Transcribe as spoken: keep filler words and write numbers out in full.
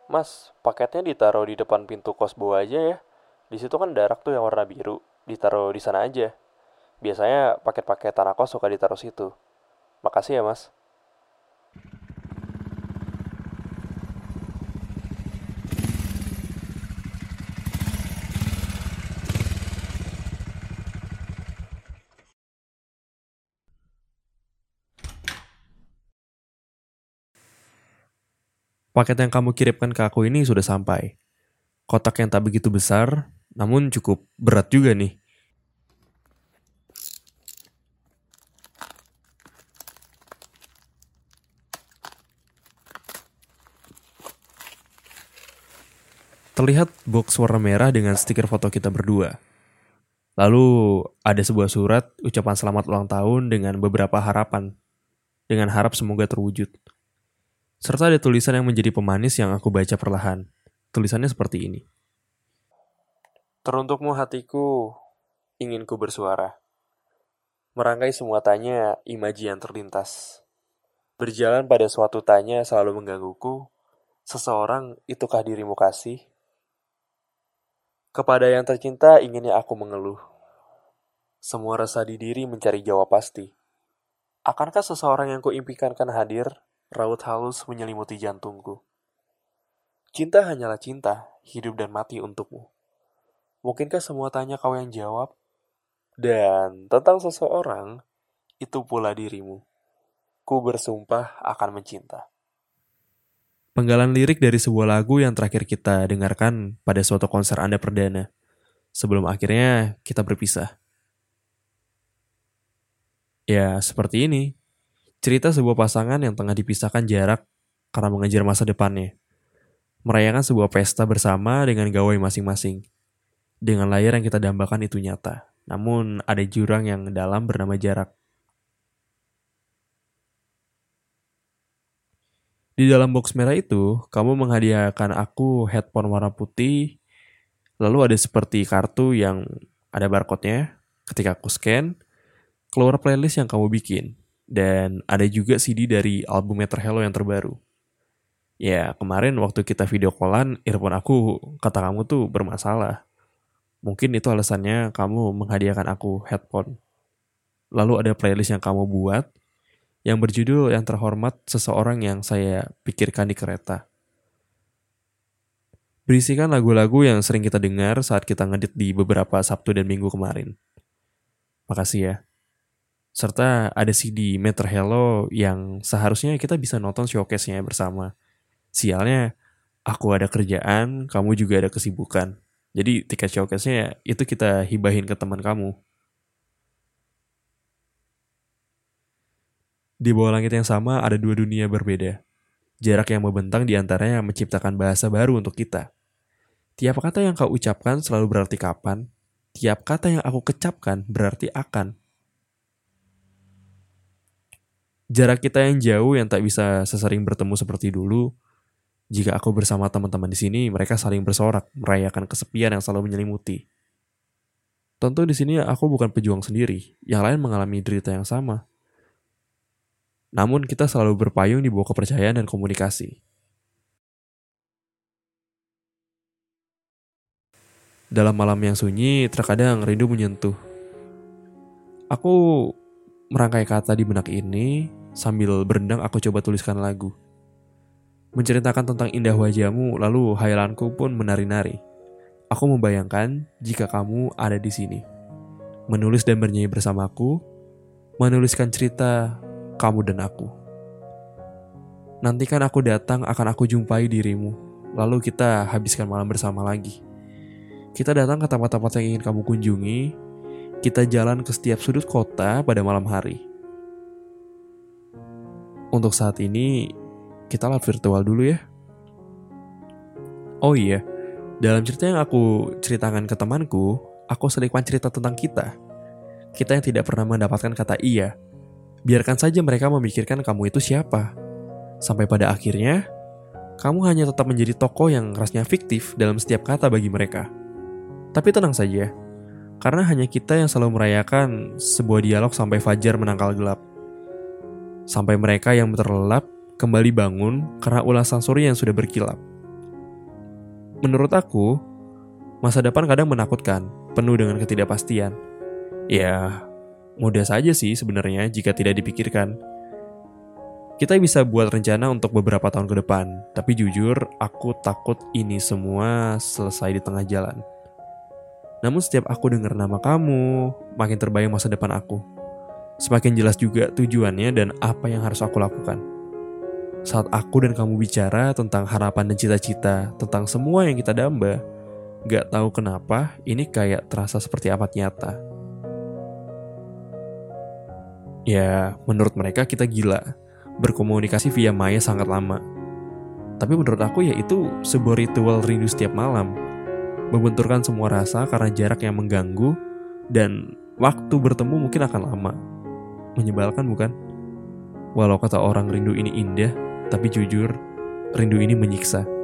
Mas, paketnya ditaruh di depan pintu kos bawah aja ya. Di situ kan darak tuh yang warna biru. Ditaruh di sana aja. Biasanya paket-paket tanah kos suka ditaruh situ. Makasih ya, Mas. Paket yang kamu kirimkan ke aku ini sudah sampai. Kotak yang tak begitu besar, namun cukup berat juga nih. Terlihat box warna merah dengan stiker foto kita berdua. Lalu ada sebuah surat ucapan selamat ulang tahun dengan beberapa harapan. Dengan harap semoga terwujud. Serta ada tulisan yang menjadi pemanis yang aku baca perlahan. Tulisannya seperti ini. Teruntukmu hatiku, ingin ku bersuara. Merangkai semua tanya, imaji yang terlintas. Berjalan pada suatu tanya selalu menggangguku. Seseorang, itukah dirimu kasih? Kepada yang tercinta inginnya aku mengeluh. Semua rasa di diri mencari jawab pasti. Akankah seseorang yang kuimpikan kan hadir? Raut halus menyelimuti jantungku. Cinta hanyalah cinta, hidup dan mati untukmu. Mungkinkah semua tanya kau yang jawab? Dan tentang seseorang, itu pula dirimu. Ku bersumpah akan mencinta. Penggalan lirik dari sebuah lagu yang terakhir kita dengarkan pada suatu konser Anda perdana. Sebelum akhirnya kita berpisah. Ya, seperti ini. Cerita sebuah pasangan yang tengah dipisahkan jarak karena mengejar masa depannya. Merayakan sebuah pesta bersama dengan gawai masing-masing. Dengan layar yang kita dambakan itu nyata. Namun ada jurang yang dalam bernama jarak. Di dalam box merah itu, kamu menghadiahkan aku headphone warna putih, lalu ada seperti kartu yang ada barcode-nya. Ketika aku scan, keluar playlist yang kamu bikin. Dan ada juga C D dari album Meter Hello yang terbaru. Ya, kemarin waktu kita video callan, earphone aku, kata kamu tuh bermasalah. Mungkin itu alasannya kamu menghadiahkan aku headphone. Lalu ada playlist yang kamu buat, yang berjudul yang terhormat seseorang yang saya pikirkan di kereta. Berisikan lagu-lagu yang sering kita dengar saat kita ngedit di beberapa Sabtu dan Minggu kemarin. Makasih ya. Serta ada C D Meter Hello yang seharusnya kita bisa nonton showcase-nya bersama. Sialnya, aku ada kerjaan, kamu juga ada kesibukan. Jadi tiket showcase-nya itu kita hibahin ke teman kamu. Di bawah langit yang sama ada dua dunia berbeda. Jarak yang membentang di antaranya menciptakan bahasa baru untuk kita. Tiap kata yang kau ucapkan selalu berarti kapan. Tiap kata yang aku kecapkan berarti akan. Jarak kita yang jauh yang tak bisa sesering bertemu seperti dulu. Jika aku bersama teman-teman di sini, mereka saling bersorak, merayakan kesepian yang selalu menyelimuti. Tentu di sini aku bukan pejuang sendiri, yang lain mengalami derita yang sama. Namun kita selalu berpayung di bawah kepercayaan dan komunikasi. Dalam malam yang sunyi, terkadang rindu menyentuh. Aku merangkai kata di benak ini, sambil berendang aku coba tuliskan lagu. Menceritakan tentang indah wajahmu, lalu hayalanku pun menari-nari. Aku membayangkan jika kamu ada di sini. Menulis dan bernyanyi bersamaku, menuliskan cerita kamu dan aku. Nantikan aku datang akan aku jumpai dirimu, lalu kita habiskan malam bersama lagi. Kita datang ke tempat-tempat yang ingin kamu kunjungi, kita jalan ke setiap sudut kota pada malam hari. Untuk saat ini, kita live virtual dulu ya. Oh iya, dalam cerita yang aku ceritakan ke temanku, aku selipkan cerita tentang kita. Kita yang tidak pernah mendapatkan kata iya. Biarkan saja mereka memikirkan kamu itu siapa. Sampai pada akhirnya, kamu hanya tetap menjadi tokoh yang rasanya fiktif dalam setiap kata bagi mereka. Tapi tenang saja, karena hanya kita yang selalu merayakan sebuah dialog sampai fajar menangkal gelap. Sampai mereka yang terlelap kembali bangun karena ulasan sore yang sudah berkilap. Menurut aku, masa depan kadang menakutkan, penuh dengan ketidakpastian. Ya, mudah saja sih sebenarnya jika tidak dipikirkan. Kita bisa buat rencana untuk beberapa tahun ke depan, tapi jujur, aku takut ini semua selesai di tengah jalan. Namun setiap aku dengar nama kamu, makin terbayang masa depan aku. Semakin jelas juga tujuannya dan apa yang harus aku lakukan. Saat aku dan kamu bicara tentang harapan dan cita-cita, tentang semua yang kita damba, gak tahu kenapa ini kayak terasa seperti amat nyata. Ya, menurut mereka kita gila. Berkomunikasi via maya sangat lama. Tapi menurut aku ya itu sebuah ritual rindu setiap malam. Membenturkan semua rasa karena jarak yang mengganggu dan waktu bertemu mungkin akan lama. Menyebalkan bukan? Walau kata orang rindu ini indah, tapi jujur, rindu ini menyiksa.